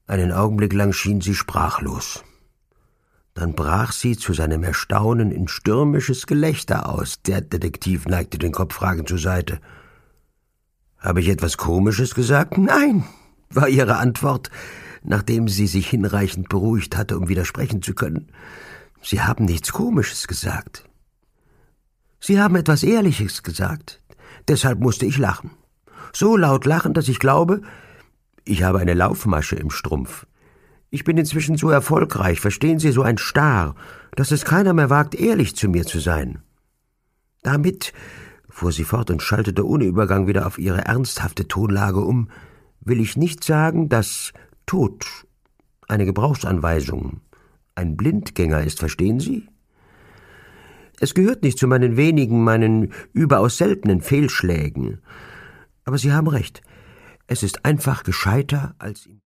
Einen Augenblick lang schien sie sprachlos. Dann brach sie zu seinem Erstaunen in stürmisches Gelächter aus. Der Detektiv neigte den Kopf fragend zur Seite. »Habe ich etwas Komisches gesagt?« »Nein«, war ihre Antwort, nachdem sie sich hinreichend beruhigt hatte, um widersprechen zu können. »Sie haben nichts Komisches gesagt. Sie haben etwas Ehrliches gesagt. Deshalb musste ich lachen. So laut lachen, dass ich glaube, ich habe eine Laufmasche im Strumpf. Ich bin inzwischen so erfolgreich, verstehen Sie, so ein Star, dass es keiner mehr wagt, ehrlich zu mir zu sein. Damit«, fuhr sie fort und schaltete ohne Übergang wieder auf ihre ernsthafte Tonlage um, »will ich nicht sagen, dass Tod eine Gebrauchsanweisung, ein Blindgänger ist, verstehen Sie? Es gehört nicht zu meinen überaus seltenen Fehlschlägen. Aber Sie haben recht, es ist einfach gescheiter, als